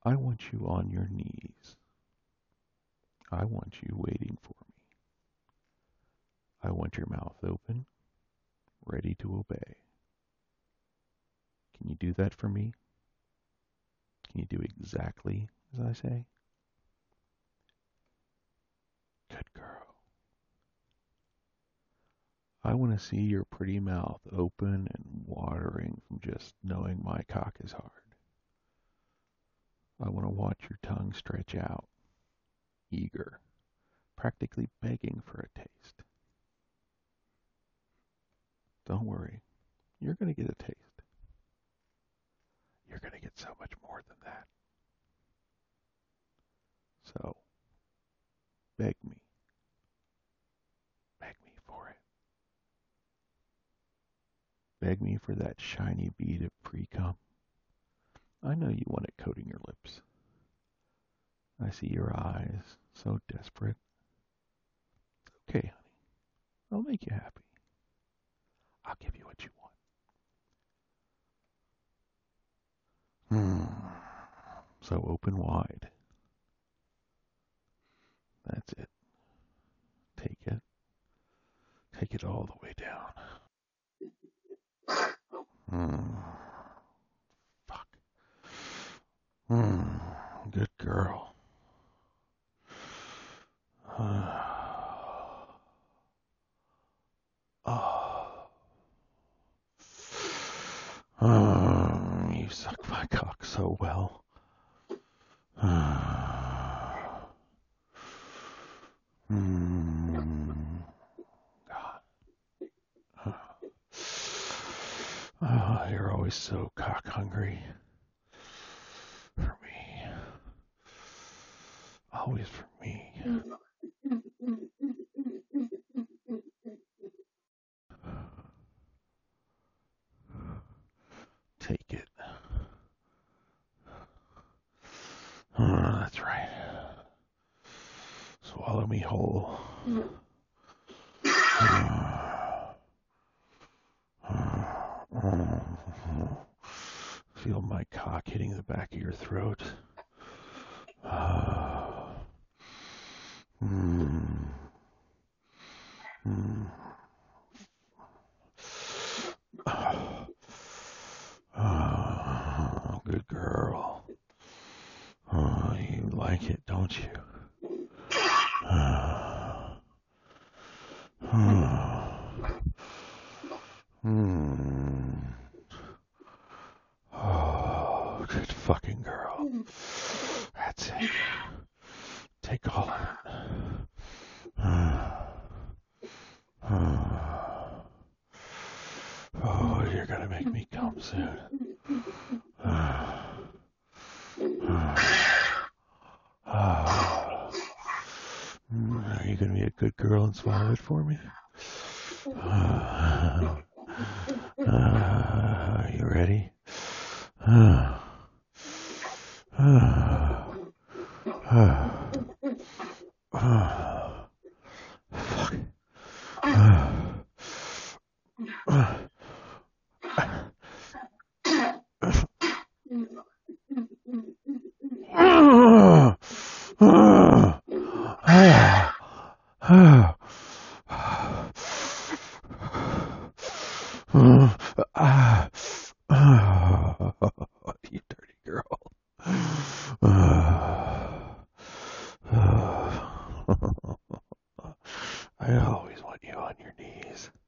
I want you on your knees. I want you waiting for me. I want your mouth open, ready to obey. Can you do that for me? Can you do exactly as I say? Good girl. I want to see your pretty mouth open and watering from just knowing my cock is hard. I want to watch your tongue stretch out, eager, practically begging for a taste. Don't worry, you're going to get a taste. You're going to get so much more than that. So, beg me. Beg me for it. Beg me for that shiny bead of pre-cum. I know you want it coating your lips. I see your eyes, so desperate. Okay, honey, I'll make you happy. I'll give you what you want. So open wide. That's it. Take it. Take it all the way down. Fuck. Good girl. Oh. You suck my cock so well. God. Oh, you're always so cock hungry. For me. Always for me. Take it. That's right. Swallow me whole. Feel my cock hitting the back of your throat. Good girl. You like it, don't you? Oh, good fucking girl. That's it. Take all of it. Oh, you're gonna make me come soon. Are you gonna be a good girl and swallow it for me? Are you ready? You dirty girl. I always want you on your knees.